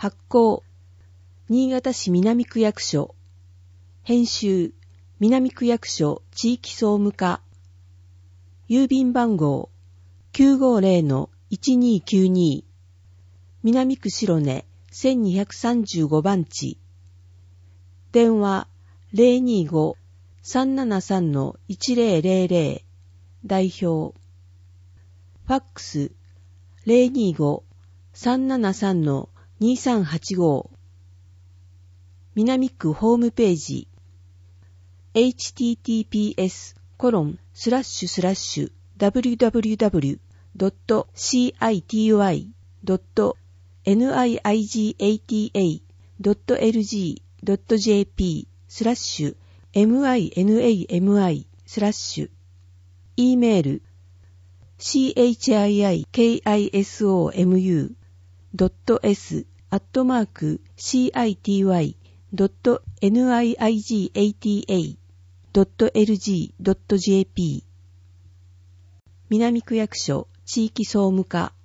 発行、新潟市南区役所。編集、南区役所地域総務課。郵便番号、950-1292。南区白根1235番地。電話、025-373-1000。代表。ファックス、025-373-2385。南区ホームページ。www.city.niigata.rgi.jp/minami/. E メール chikisomu.s@city.niigata.lg.jp 南区役所地域総務課